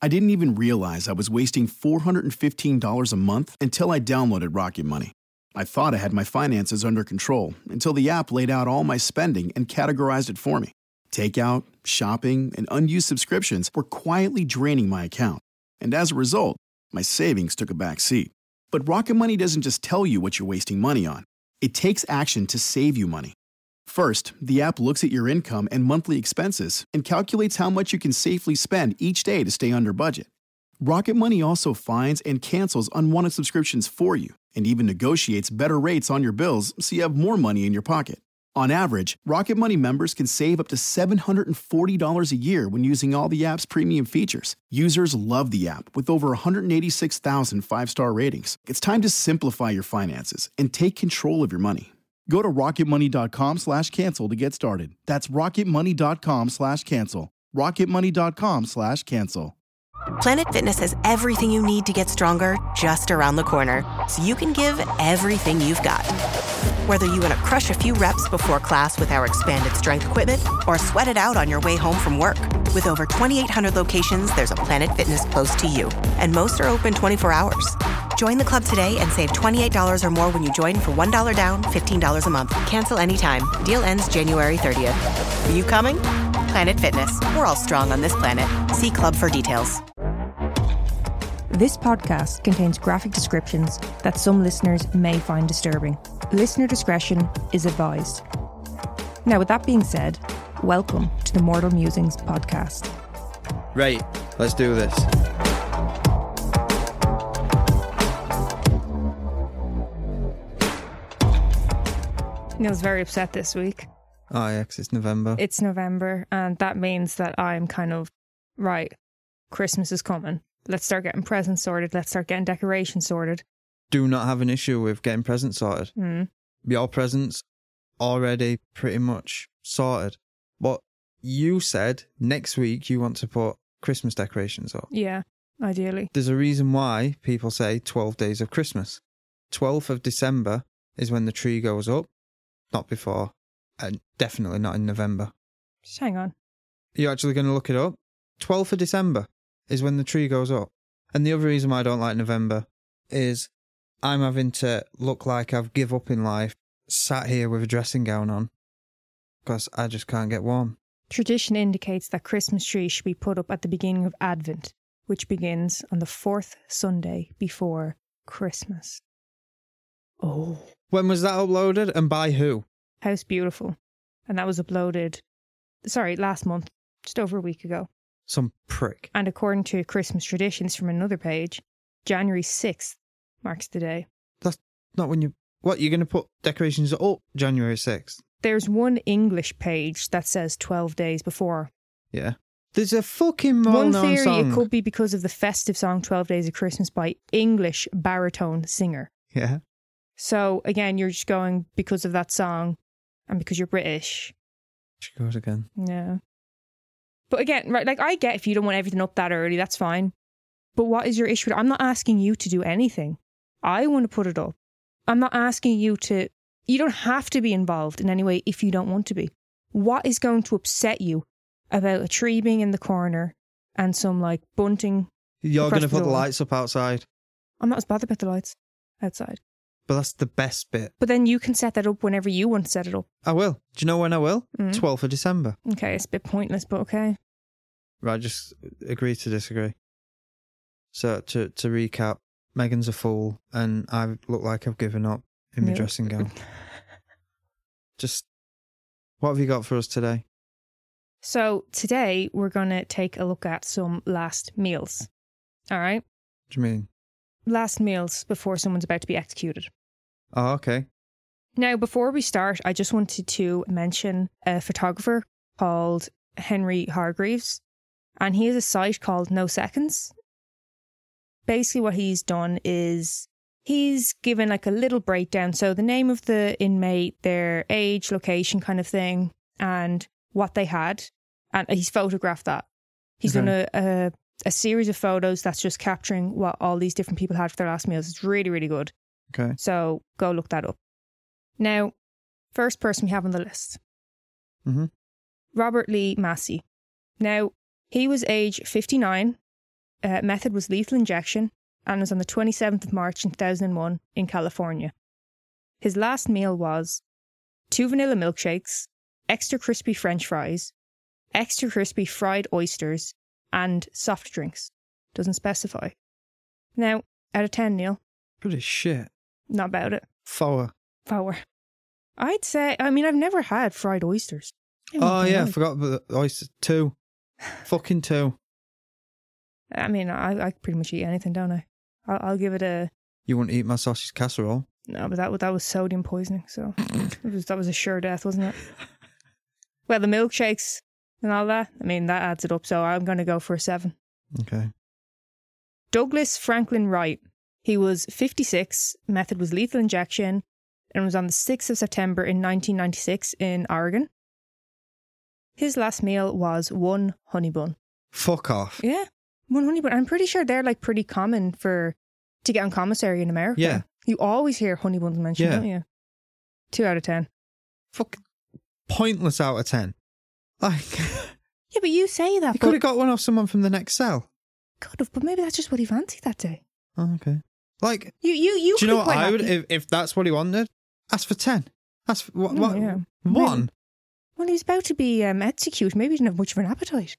I didn't even realize I was wasting $415 a month until I downloaded Rocket Money. I thought I had my finances under control until the app laid out all my spending and categorized it for me. Takeout, shopping, and unused subscriptions were quietly draining my account. And as a result, my savings took a back seat. But Rocket Money doesn't just tell you what you're wasting money on. It takes action to save you money. First, the app looks at your income and monthly expenses and calculates how much you can safely spend each day to stay under budget. Rocket Money also finds and cancels unwanted subscriptions for you and even negotiates better rates on your bills so you have more money in your pocket. On average, Rocket Money members can save up to $740 a year when using all the app's premium features. Users love the app with over 186,000 five-star ratings. It's time to simplify your finances and take control of your money. Go to rocketmoney.com/cancel to get started. That's rocketmoney.com/cancel. rocketmoney.com/cancel. Planet Fitness has everything you need to get stronger just around the corner, so you can give everything you've got. Whether you want to crush a few reps before class with our expanded strength equipment or sweat it out on your way home from work. With over 2,800 locations, there's a Planet Fitness close to you, and most are open 24 hours. Join the club today and save $28 or more when you join for $1 down, $15 a month. Cancel anytime. Deal ends January 30th. Are you coming? Planet Fitness. We're all strong on this planet. See club for details. This podcast contains graphic descriptions that some listeners may find disturbing. Listener discretion is advised. Now, with that being said, welcome to the Mortal Musings podcast. Right, let's do this. Neil's very upset this week. Oh yeah, 'cause it's November. It's November, and that means that I'm kind of, right, Christmas is coming. Let's start getting presents sorted. Let's start getting decorations sorted. Do not have an issue with getting presents sorted. Your presents already pretty much sorted. But you said next week you want to put Christmas decorations up. Yeah, ideally. There's a reason why people say 12 days of Christmas. 12th of December is when the tree goes up, not before, and definitely not in November. Just hang on. You're actually going to look it up? 12th of December is when the tree goes up. And the other reason why I don't like November is I'm having to look like I've give up in life, sat here with a dressing gown on, because I just can't get warm. Tradition indicates that Christmas trees should be put up at the beginning of Advent, which begins on the 4th Sunday before Christmas. Oh. When was that uploaded and by who? House Beautiful. And that was uploaded, last month, just over a week ago. Some prick. And according to Christmas traditions from another page, January 6th marks the day. That's not when you... What, you're going to put decorations up January 6th? There's one English page that says 12 days before. Yeah. There's a fucking well-known song. One theory, it could be because of the festive song 12 Days of Christmas by English baritone singer. Yeah. So, again, you're just going because of that song and because you're British. She goes again. Yeah. But again, right, like I get if you don't want everything up that early, that's fine. But what is your issue? I'm not asking you to do anything. I want to put it up. I'm not asking you to... You don't have to be involved in any way if you don't want to be. What is going to upset you about a tree being in the corner and some, like, bunting? You're going to put the lights up outside. I'm not as bothered about the lights outside. But that's the best bit. But then you can set that up whenever you want to set it up. I will. Do you know when I will? 12th of December. Okay, it's a bit pointless, but okay. Right, just agree to disagree. So, to recap, Megan's a fool, and I look like I've given up in my dressing gown. Just, what have you got for us today? So, today we're going to take a look at some last meals. All right? What do you mean? Last meals before someone's about to be executed. Oh, okay. Now, before we start, I just wanted to mention a photographer called Henry Hargreaves, and he has a site called No Seconds. Basically, what he's done is he's given like a little breakdown. So the name of the inmate, their age, location kind of thing, and what they had. And he's photographed that. He's done a series of photos that's just capturing what all these different people had for their last meals. It's really, really good. Okay. So go look that up. Now, first person we have on the list. Robert Lee Massey. Now, he was age 59, method was lethal injection and was on the 27th of March in 2001 in California. His last meal was 2 vanilla milkshakes, extra crispy French fries, extra crispy fried oysters, and soft drinks. Doesn't specify. Now, out of 10, Neil. Good as shit. Not about it. 4. 4. I'd say, I mean, I've never had fried oysters. Oh, yeah, I forgot about the oysters. 2. Fucking 2. I mean, I pretty much eat anything, don't I? I'll give it a... You wouldn't eat my sausage casserole? No, but that was sodium poisoning, so that was a sure death, wasn't it? Well, the milkshakes and all that, I mean, that adds it up, so I'm going to go for a 7. Okay. Douglas Franklin Wright. He was 56, method was lethal injection, and was on the 6th of September in 1996 in Oregon. His last meal was 1 honey bun. Fuck off. Yeah, 1 honey bun. I'm pretty sure they're like pretty common to get on commissary in America. Yeah. You always hear honey buns mentioned, Yeah. don't you? 2 out of 10. Fuck. Pointless out of 10. Like, Yeah, but you say that. you could have got one off someone from the next cell. Could have, but maybe that's just what he fancied that day. Oh, okay. Like, You do you know what quite I would, happy. if that's what he wanted? Ask for 10. Ask for, what? Oh, yeah. 1? Well, he's about to be executed. Maybe he didn't have much of an appetite.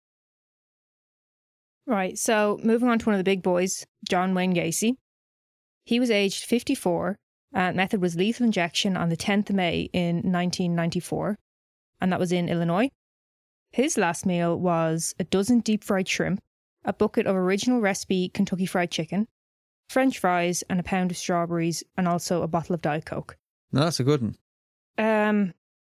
Right, so moving on to one of the big boys, John Wayne Gacy. He was aged 54. Method was lethal injection on the 10th of May in 1994, and that was in Illinois. His last meal was a dozen deep-fried shrimp, a bucket of original recipe Kentucky Fried Chicken, French fries, and a pound of strawberries, and also a bottle of Diet Coke. No, that's a good one.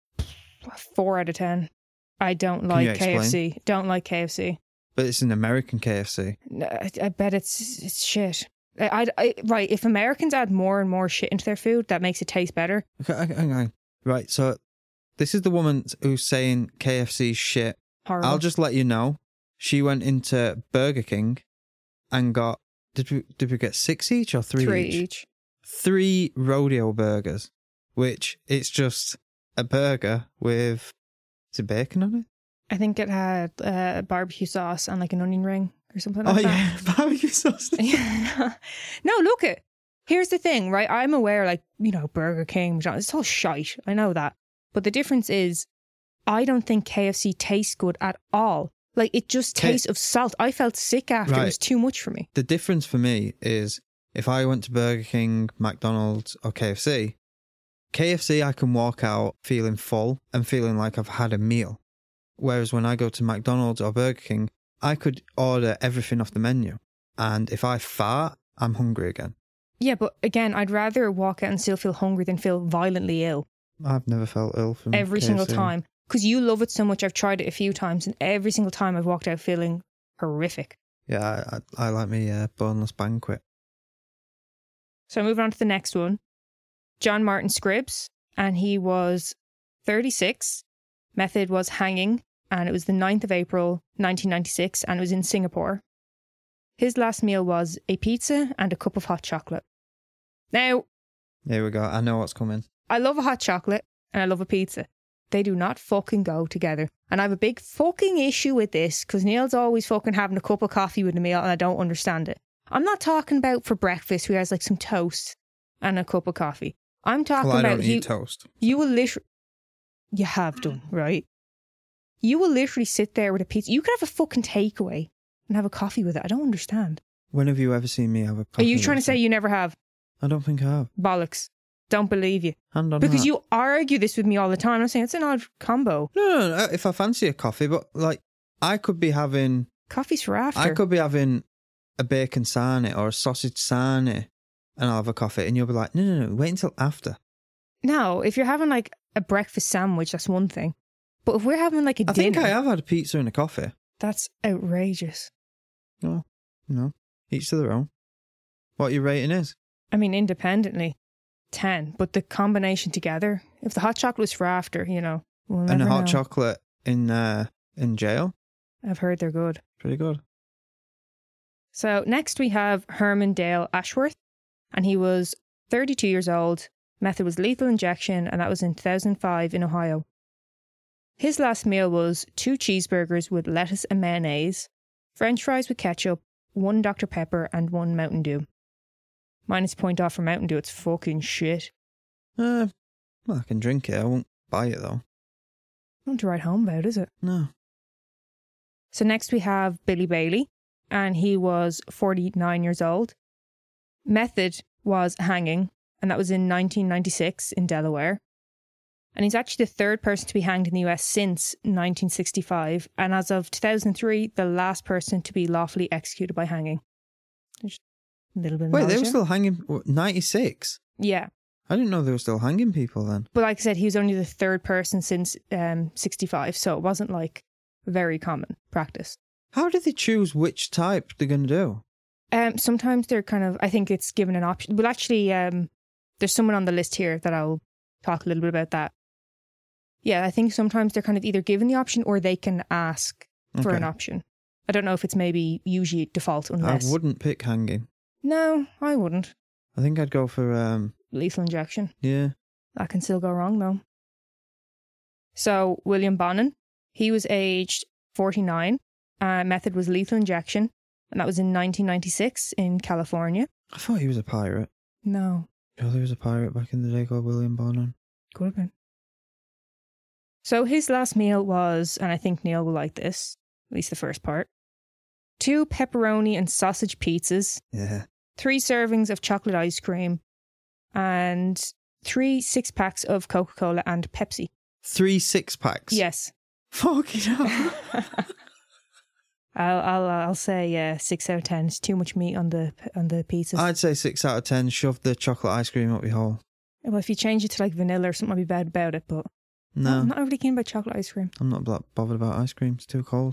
4 out of 10. I don't you like explain? KFC. Don't like KFC. But it's an American KFC. I bet it's shit. Right, if Americans add more and more shit into their food, that makes it taste better. Okay. Right, so this is the woman who's saying KFC shit. Horrible. I'll just let you know. She went into Burger King and got, did we get 6 each or 3 3 each? each. 3 rodeo burgers, which it's just a burger with, is it bacon on it? I think it had barbecue sauce and like an onion ring or something Oh like yeah, barbecue sauce. that. No, look it. Here's the thing, right? I'm aware, like, you know, Burger King, McDonald's, it's all shite. I know that. But the difference is, I don't think KFC tastes good at all. Like, it just tastes of salt. I felt sick after. Right. It was too much for me. The difference for me is if I went to Burger King, McDonald's or KFC I can walk out feeling full and feeling like I've had a meal. Whereas when I go to McDonald's or Burger King, I could order everything off the menu. And if I fart, I'm hungry again. Yeah, but again, I'd rather walk out and still feel hungry than feel violently ill I've never felt ill from every KFC. single time. Because you love it so much. I've tried it a few times, and every single time I've walked out feeling horrific. Yeah, I like me boneless banquet. So moving on to the next one. John Martin Scribbs, and he was 36. Method was hanging, and it was the 9th of April, 1996, and it was in Singapore. His last meal was a pizza and a cup of hot chocolate. Now, Here we go. I know what's coming. I love a hot chocolate and I love a pizza. They do not fucking go together. And I have a big fucking issue with this because Neil's always fucking having a cup of coffee with a meal and I don't understand it. I'm not talking about for breakfast who has like some toast and a cup of coffee. I'm talking Well, I about don't eat toast. you will literally, you have done, right? You will literally sit there with a pizza. You could have a fucking takeaway and have a coffee with it. I don't understand. When have you ever seen me have a coffee? Are you trying to with say it? you never have? I don't think I have. Bollocks. Don't believe you. Hand on Because heart. you argue this with me all the time. I'm saying it's an odd combo. No, if I fancy a coffee, but like I could be having Coffee's for after. I could be having a bacon sarnie or a sausage sarnie and I'll have a coffee and you'll be like, no, wait until after. No, if you're having like a breakfast sandwich, that's one thing. But if we're having like a I dinner, think I have had a pizza and a coffee. that's outrageous. No, each to their own. What your rating is? I mean, independently, 10. But the combination together, if the hot chocolate's for after, you know, we'll And never a hot know. chocolate in jail. I've heard they're good. Pretty good. So next we have Herman Dale Ashworth, and he was 32 years old. Method was lethal injection, and that was in 2005 in Ohio. His last meal was 2 cheeseburgers with lettuce and mayonnaise, French fries with ketchup, 1 Dr. Pepper, and 1 Mountain Dew. Minus point off for Mountain Dew. It's fucking shit. Well, I can drink it. I won't buy it, though. Not to write home about, is it? No. So next we have Billy Bailey, and he was 49 years old. Method was hanging, and that was in 1996 in Delaware. And he's actually the 3rd person to be hanged in the US since 1965, and as of 2003, the last person to be lawfully executed by hanging. Just a little bit of Wait, they knowledge were there. still hanging... 96? Yeah. I didn't know they were still hanging people then. But like I said, he was only the 3rd person since 65, so it wasn't like very common practice. How did they choose which type they're going to do? Sometimes they're kind of, I think it's given an option. Well, actually, there's someone on the list here that I'll talk a little bit about that. Yeah, I think sometimes they're kind of either given the option or they can ask for an option. I don't know if it's maybe usually default unless... I wouldn't pick hanging. No, I wouldn't. I think I'd go for... Lethal injection. Yeah. That can still go wrong though. So, William Bonin, he was aged 49. Method was lethal injection, and that was in 1996 in California. I thought he was a pirate. No. Oh, there was a pirate back in the day called William Bonin. Could have been. So his last meal was, and I think Neil will like this, at least the first part, 2 pepperoni and sausage pizzas, Yeah. 3 servings of chocolate ice cream, and 3 6-packs of Coca-Cola and Pepsi. 3 6-packs? Yes. Fucking hell. I'll say 6 out of 10. It's too much meat on the pizzas. I'd say 6 out of 10. Shove the chocolate ice cream up your hole. Well, if you change it to like vanilla or something, I'd be bad about it, but No. I'm not really keen about chocolate ice cream. I'm not bothered about ice cream. It's too cold.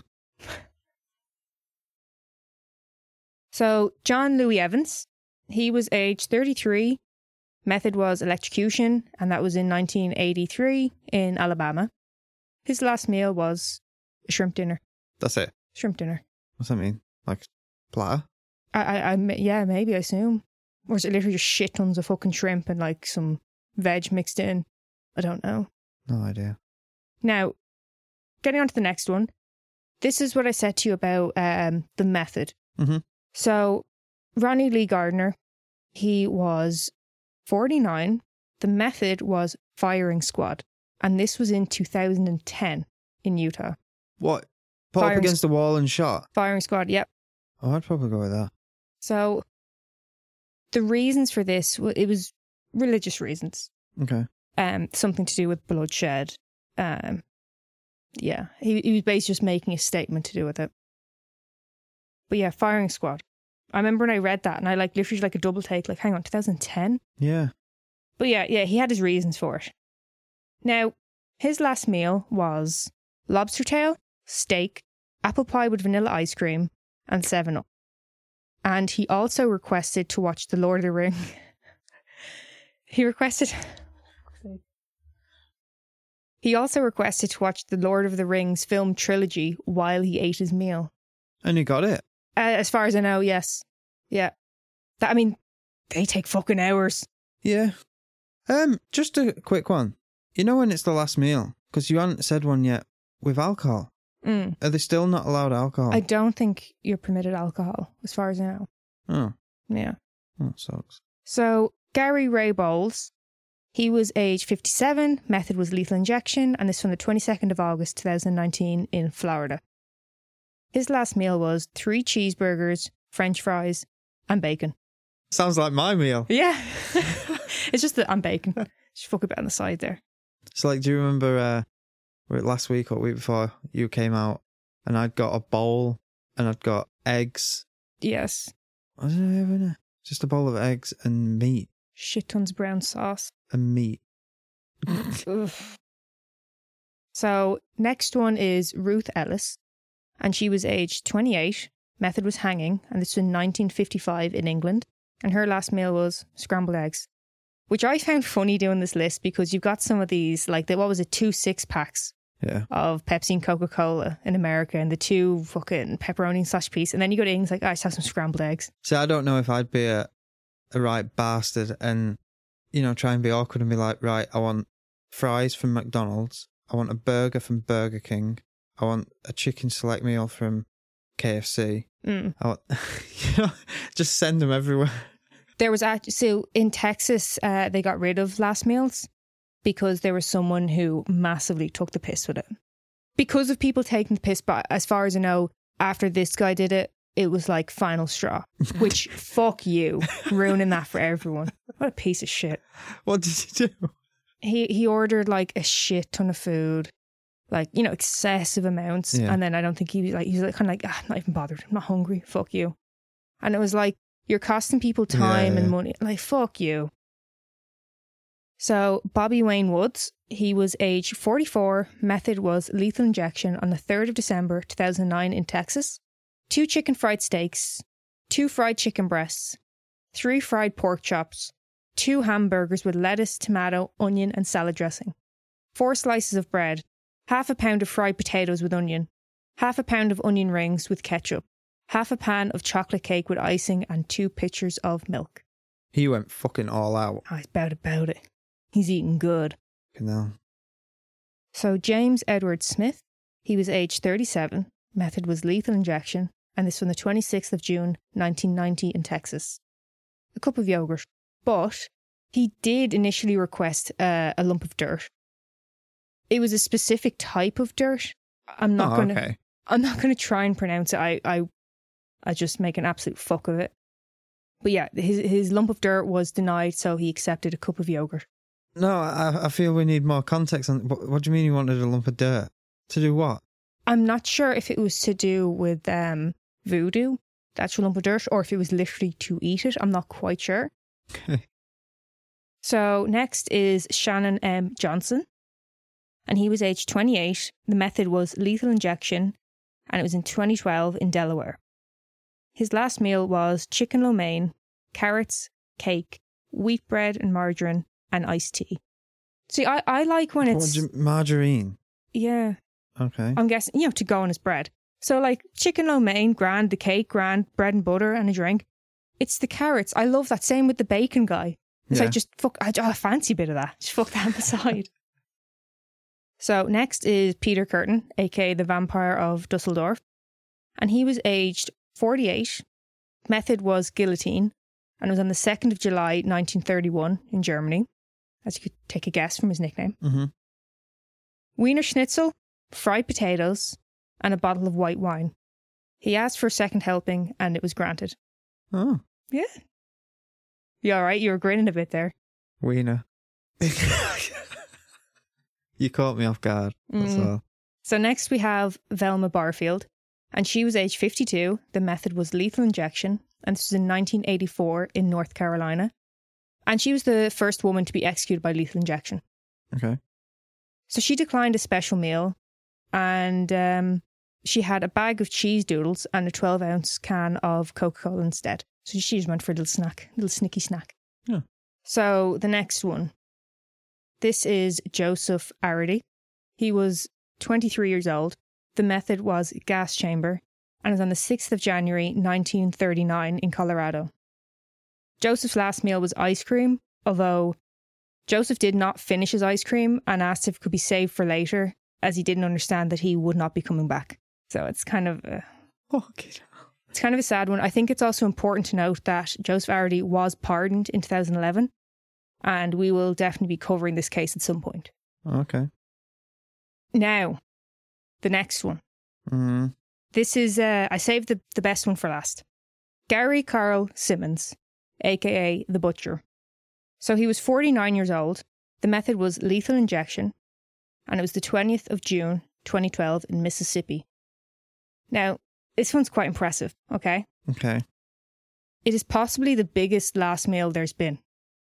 So, John Louis Evans, he was age 33. Method was electrocution, and that was in 1983 in Alabama. His last meal was a shrimp dinner. That's it. Shrimp dinner. What's that mean? Like, platter? Yeah, maybe, I assume. Or is it literally just shit tons of fucking shrimp and like some veg mixed in? I don't know. No idea. Now, getting on to the next one. This is what I said to you about the method. Mm-hmm. So, Ronnie Lee Gardner, he was 49. The method was firing squad. And this was in 2010 in Utah. What? Put up against the wall and shot? Firing squad, yep. Oh, I'd probably go with that. So, the reasons for this, it was religious reasons. Okay. Something to do with bloodshed. Yeah, he was basically just making a statement to do with it. But yeah, firing squad. I remember when I read that and I like literally like a double take, like, hang on, 2010? Yeah. But yeah, he had his reasons for it. Now, his last meal was lobster tail, steak, apple pie with vanilla ice cream, and 7-Up. And he also requested to watch The Lord of the Ring. He also requested to watch the Lord of the Rings film trilogy while he ate his meal. And you got it? As far as I know, yes. Yeah. I mean, they take fucking hours. Yeah. Just a quick one. You know when it's the last meal? Because you haven't said one yet with alcohol. Are they still not allowed alcohol? I don't think you're permitted alcohol, as far as I know. Oh. Yeah. Oh, that sucks. So, Gary Ray Bowles, he was age 57, method was lethal injection, and this from the 22nd of August 2019 in Florida. His last meal was 3 cheeseburgers, french fries, and bacon. Sounds like my meal. Yeah. It's just that I'm bacon. Just fuck a bit on the side there. It's like, do you remember last week or week before you came out and I'd got a bowl and I'd got eggs? Yes. What did I have in there? Just a bowl of eggs and meat. Shit tons of brown sauce. And meat. Ugh. So, next one is Ruth Ellis, and she was aged 28. Method was hanging, and this was in 1955 in England. And her last meal was scrambled eggs, which I found funny doing this list because you've got some of these, like, what was it, 2 6-packs of Pepsi and Coca-Cola in America, and the 2 fucking pepperoni and sausage piece. And then you go to England, like, I just have some scrambled eggs. See, I don't know if I'd be a right bastard and, you know, try and be awkward and be like, right, I want fries from McDonald's. I want a burger from Burger King. I want a chicken select meal from KFC. Mm. Just send them everywhere. There was so in Texas, they got rid of last meals because there was someone who massively took the piss with it. Because of people taking the piss, but as far as I know, after this guy did it, it was like final straw. Which, fuck you, ruining that for everyone. What a piece of shit. What did he do? He ordered like a shit ton of food, like, you know, excessive amounts. Yeah. And then I don't think he was like kind of like, I'm not even bothered. I'm not hungry. Fuck you. And it was like, you're costing people time and money. Like, fuck you. So Bobby Wayne Woods, he was age 44. Method was lethal injection on the 3rd of December 2009 in Texas. 2 chicken fried steaks, 2 fried chicken breasts, 3 fried pork chops, 2 hamburgers with lettuce, tomato, onion and salad dressing, 4 slices of bread, half a pound of fried potatoes with onion, half a pound of onion rings with ketchup, half a pan of chocolate cake with icing and 2 pitchers of milk. He went fucking all out. Oh, he's about it. He's eating good. No. So James Edward Smith, he was age 37. Method was lethal injection, and this from the 26th of June 1990 in Texas. A cup of yogurt. But he did initially request a lump of dirt. It was a specific type of dirt. I'm not going to try and pronounce it. I just make an absolute fuck of it. But yeah, his lump of dirt was denied, so he accepted a cup of yogurt. No, I feel we need more context on what do you mean you wanted a lump of dirt? To do what? I'm not sure if it was to do with voodoo, the actual lump of dirt, or if it was literally to eat it. I'm not quite sure. Okay. So next is Shannon M. Johnson, and he was age 28. The method was lethal injection, and it was in 2012 in Delaware. His last meal was chicken lo mein, carrots, cake, wheat bread and margarine, and iced tea. See, I like when it's... Margarine? Yeah. Okay. I'm guessing, to go on his bread. So like chicken lo mein, grand, the cake, grand, bread and butter and a drink. It's the carrots. I love that. Same with the bacon guy. It's like, just fuck, I fancy a bit of that. Just fuck that on the side. So next is Peter Curtin, aka the Vampire of Dusseldorf. And he was aged 48. Method was guillotine. And it was on the 2nd of July 1931 in Germany. As you could take a guess from his nickname. Mm-hmm. Wiener Schnitzel, fried potatoes, and a bottle of white wine. He asked for a second helping, and it was granted. Oh. Yeah. You all right? You were grinning a bit there. Wiener. You caught me off guard. That's all. So next we have Velma Barfield, and she was age 52. The method was lethal injection, and this was in 1984 in North Carolina. And she was the first woman to be executed by lethal injection. Okay. So she declined a special meal, and she had a bag of cheese doodles and a 12-ounce can of Coca-Cola instead. So she just went for a little snicky snack. Yeah. So the next one. This is Joseph Arady. He was 23 years old. The method was gas chamber, and it was on the 6th of January 1939 in Colorado. Joseph's last meal was ice cream, although Joseph did not finish his ice cream and asked if it could be saved for later, as he didn't understand that he would not be coming back. So it's kind of it's kind of a sad one. I think it's also important to note that Joseph Arady was pardoned in 2011, and we will definitely be covering this case at some point. Okay. Now, the next one. Mm-hmm. This is, I saved the best one for last. Gary Carl Simmons, aka The Butcher. So he was 49 years old. The method was lethal injection, and it was the 20th of June 2012 in Mississippi. Now, this one's quite impressive, okay? Okay. It is possibly the biggest last meal there's been.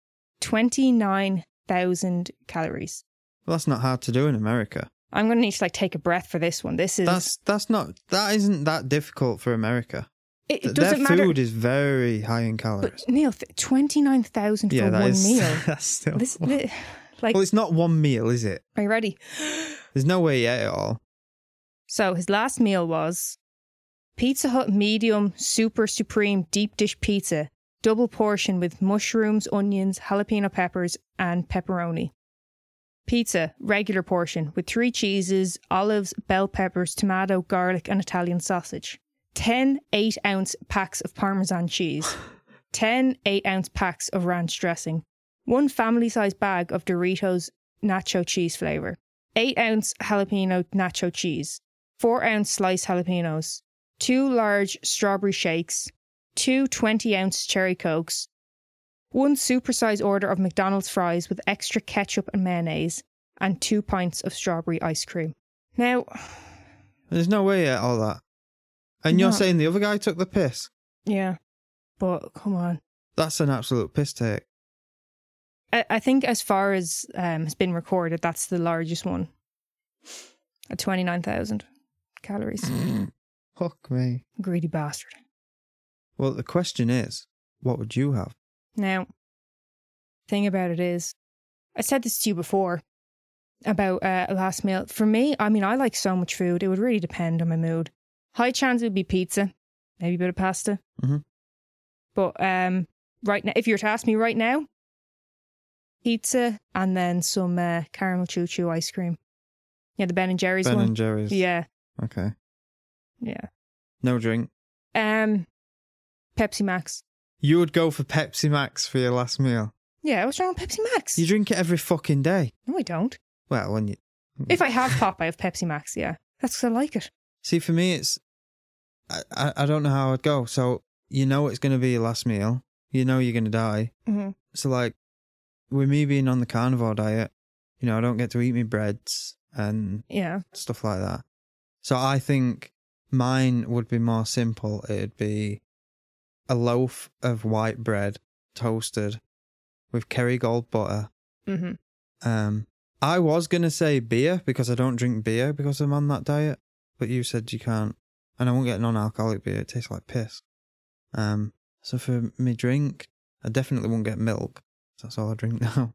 29,000 calories. Well, that's not hard to do in America. I'm going to need to take a breath for this one. This is... That isn't that difficult for America. It doesn't matter. Their food is very high in calories. But Neil, 29,000 for one meal. That's still... Well, it's not one meal, is it? Are you ready? There's no way he ate it all. So his last meal was Pizza Hut medium super supreme deep dish pizza, double portion with mushrooms, onions, jalapeno peppers and pepperoni. Pizza, regular portion with 3 cheeses, olives, bell peppers, tomato, garlic and Italian sausage. 10 8-ounce packs of Parmesan cheese, 10 8-ounce packs of ranch dressing, 1 family-sized bag of Doritos nacho cheese flavour, 8-ounce jalapeno nacho cheese, 4-ounce sliced jalapenos, 2 large strawberry shakes, 2 20-ounce cherry cokes, 1 supersized order of McDonald's fries with extra ketchup and mayonnaise, and 2 pints of strawberry ice cream. Now, There's no way at all that. And you're saying the other guy took the piss? yeah, but come on. That's an absolute piss take. I think as far as has been recorded, that's the largest one. At 29,000 calories. Fuck me. Greedy bastard. Well, the question is, what would you have? Now, thing about it is, I said this to you before about a last meal. For me, I mean, I like so much food. It would really depend on my mood. High chance it would be pizza, maybe a bit of pasta. Mm-hmm. But right now, if you were to ask me right now, pizza and then some caramel choo-choo ice cream. Yeah, the Ben & Jerry's one. Ben & Jerry's. Yeah, Okay. yeah. No drink. Pepsi Max. You would go for Pepsi Max for your last meal? Yeah, what's wrong with Pepsi Max? You drink it every fucking day. No, I don't. Well, when you... If I have pop, I have Pepsi Max, yeah. That's because I like it. See, for me, it's... I don't know how I'd go. So, you know it's going to be your last meal. You know you're going to die. Mm-hmm. So, like, with me being on the carnivore diet, you know, I don't get to eat me breads and Yeah. stuff like that. So I think mine would be more simple. It'd be a loaf of white bread, toasted, with Kerrygold butter. Mm-hmm. I was going to say beer, because I don't drink beer because I'm on that diet. But you said you can't. And I won't get non-alcoholic beer. It tastes like piss. So for me drink, I definitely won't get milk. That's all I drink now.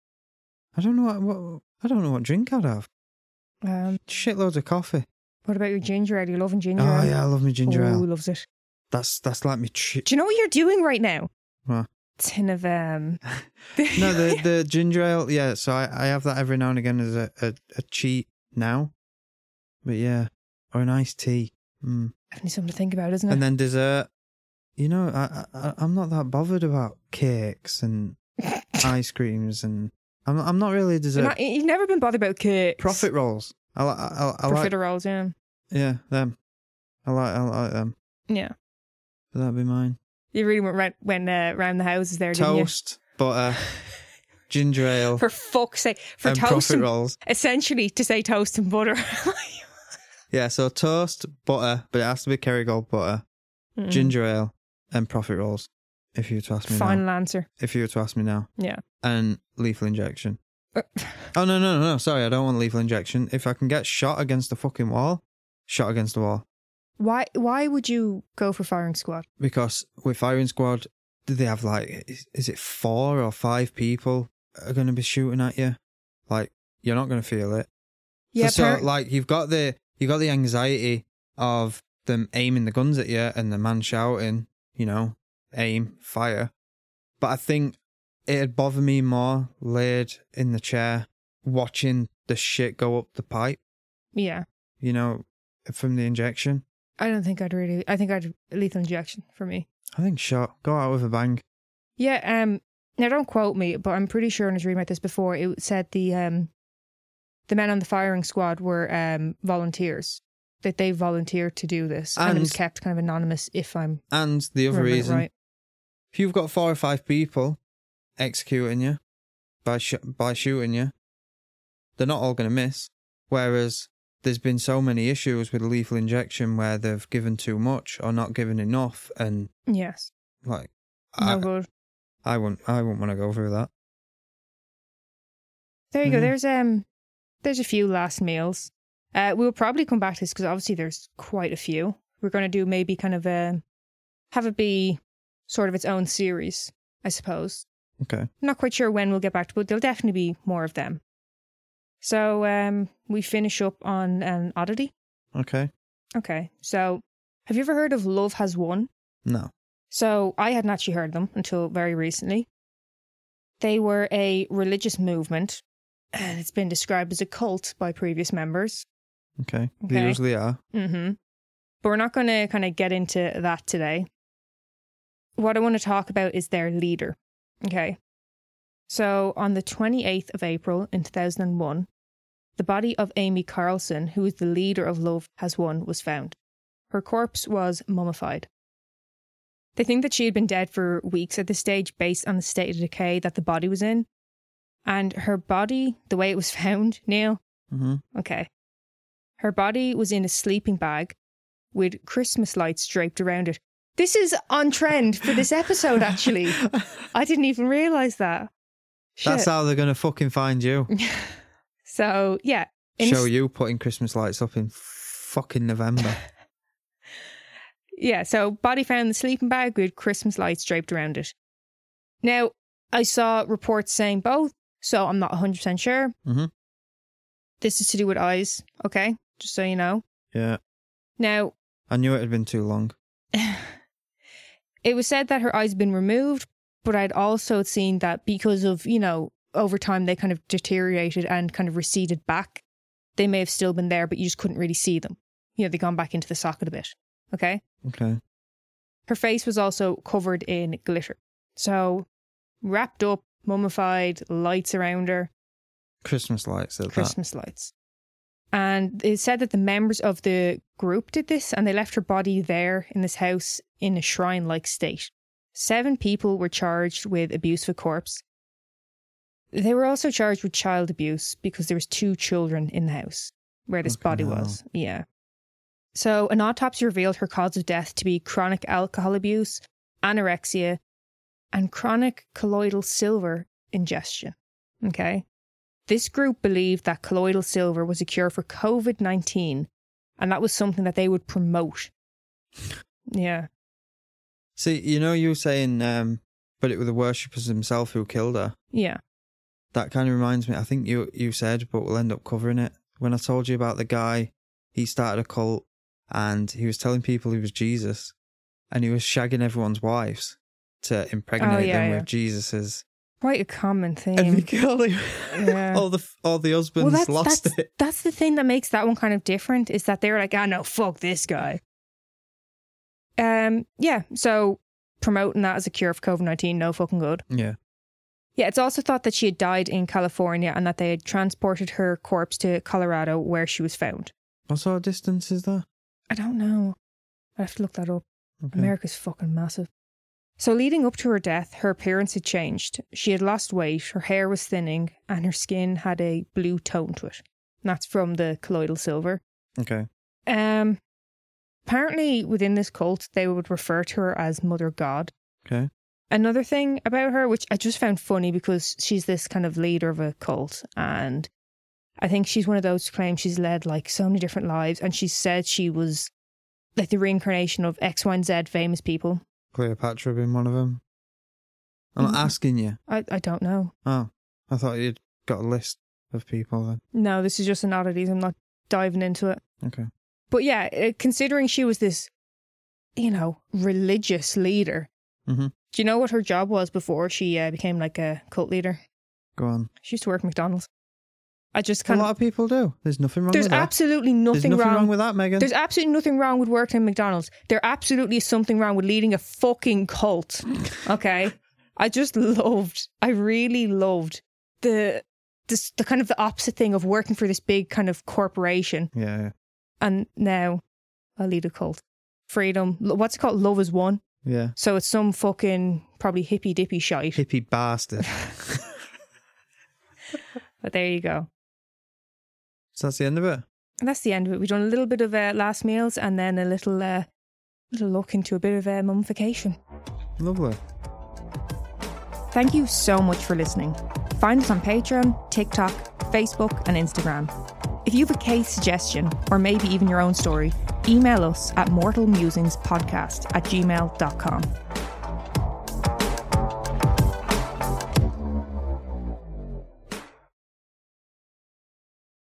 I don't know what drink I'd have. Shitloads of coffee. What about your ginger ale? You're loving ginger ale? Oh yeah, I love my ginger ale. loves it. That's like me. Do you know what you're doing right now? What? Tin of No, the ginger ale. Yeah, so I have that every now and again as a cheat now. But yeah, or an iced tea. Definitely something to think about, isn't it? And then dessert. You know, I'm not that bothered about cakes and ice creams, and I'm not really a dessert. You've never been bothered about cakes. Profit rolls. I like rolls, yeah. Yeah, them. I like them. Yeah. That'd be mine. You really went around the houses there, didn't you? Toast, butter, ginger ale. For fuck's sake. For and toast profit and, rolls. Essentially, to say toast and butter. Yeah, so toast, butter, but it has to be Kerrygold butter, ginger ale, and profit rolls. If you were to ask me Final now. answer. If you were to ask me now. Yeah. And lethal injection. Oh, no. Sorry, I don't want lethal injection. If I can get shot against the fucking wall, shot against the wall. Why would you go for firing squad? Because with firing squad, do they have like, is it 4 or 5 people are going to be shooting at you? Like, you're not going to feel it. Yeah. So like, you've got the anxiety of them aiming the guns at you and the man shouting, you know, aim, fire. But I think it'd bother me more laid in the chair watching the shit go up the pipe. Yeah. You know, from the injection. I think I'd lethal injection for me. I think shot. Go out with a bang. Yeah, now don't quote me, but I'm pretty sure, and I was reading about this before, it said the men on the firing squad were volunteers. That they volunteered to do this. And it was kept kind of anonymous if I'm... And the other reason, right. If you've got 4 or 5 people executing you by shooting you, they're not all going to miss. Whereas there's been so many issues with lethal injection where they've given too much or not given enough, and yes, like good. I wouldn't want to go through that. There you go. There's a few last meals. We'll probably come back to this because obviously there's quite a few. We're going to do maybe kind of have it be sort of its own series, I suppose. Okay. I'm not quite sure when we'll get back to, but there'll definitely be more of them. So we finish up on an oddity. Okay. Okay. So have you ever heard of Love Has Won? No. So I hadn't actually heard of them until very recently. They were a religious movement, and it's been described as a cult by previous members. Okay. They usually are. Mm-hmm. But we're not going to kind of get into that today. What I want to talk about is their leader. Okay. So on the 28th of April in 2001, the body of Amy Carlson, who is the leader of Love Has Won, was found. Her corpse was mummified. They think that she had been dead for weeks at this stage based on the state of decay that the body was in. And her body, the way it was found, Neil? Mm-hmm. Okay. Her body was in a sleeping bag with Christmas lights draped around it. This is on trend for this episode, actually. I didn't even realise that. Shit. That's how they're going to fucking find you. So, yeah. Show you putting Christmas lights up in fucking November. Yeah, so body found in the sleeping bag with Christmas lights draped around it. Now, I saw reports saying both, so I'm not 100% sure. Mm-hmm. This is to do with eyes, okay? Just so you know. Yeah. Now, I knew it had been too long. It was said that her eyes had been removed, but I'd also seen that because of, over time they kind of deteriorated and kind of receded back. They may have still been there, but you just couldn't really see them. They'd gone back into the socket a bit. Okay? Okay. Her face was also covered in glitter. So, wrapped up, mummified, lights around her. Christmas lights. Christmas lights. And it said that the members of the group did this and they left her body there in this house in a shrine-like state. 7 people were charged with abuse of a corpse. They were also charged with child abuse because there was 2 children in the house where this body was. Yeah. So an autopsy revealed her cause of death to be chronic alcohol abuse, anorexia, and chronic colloidal silver ingestion. Okay? This group believed that colloidal silver was a cure for COVID-19, and that was something that they would promote. Yeah. See, you were saying, but it were the worshippers themselves who killed her. Yeah. That kind of reminds me, I think you said, but we'll end up covering it. When I told you about the guy, he started a cult, and he was telling people he was Jesus, and he was shagging everyone's wives to impregnate them with Jesus's. Quite a common thing. Every girl, yeah. all the husbands lost it. That's the thing that makes that one kind of different, is that they're like, no, fuck this guy. Yeah, so promoting that as a cure for COVID-19, no fucking good. Yeah. Yeah, it's also thought that she had died in California and that they had transported her corpse to Colorado where she was found. What sort of distance is that? I don't know. I have to look that up. Okay. America's fucking massive. So leading up to her death, her appearance had changed. She had lost weight, her hair was thinning, and her skin had a blue tone to it. And that's from the colloidal silver. Okay. Apparently, within this cult, they would refer to her as Mother God. Okay. Another thing about her, which I just found funny because she's this kind of leader of a cult, and I think she's one of those who claim she's led like so many different lives, and she said she was like the reincarnation of X, Y, and Z famous people. Cleopatra being one of them. I'm not asking you. I don't know. Oh, I thought you'd got a list of people then. No, this is just an oddities. I'm not diving into it. Okay. But yeah, considering she was this, religious leader. Mm-hmm. Do you know what her job was before she became like a cult leader? Go on. She used to work at McDonald's. A lot of people do. There's nothing wrong with that. There's absolutely nothing wrong with that, Megan. There's absolutely nothing wrong with working at McDonald's. There absolutely is something wrong with leading a fucking cult. Okay? I really loved the kind of the opposite thing of working for this big kind of corporation. Yeah. And now I lead a cult. Freedom. What's it called? Love Has Won. Yeah. So it's some fucking probably hippy dippy shite. Hippie bastard. But there you go. So that's the end of it? And that's the end of it. We've done a little bit of last meals and then a little look into a bit of mummification. Lovely. Thank you so much for listening. Find us on Patreon, TikTok, Facebook and Instagram. If you have a case suggestion or maybe even your own story, email us at mortalmusingspodcast@gmail.com.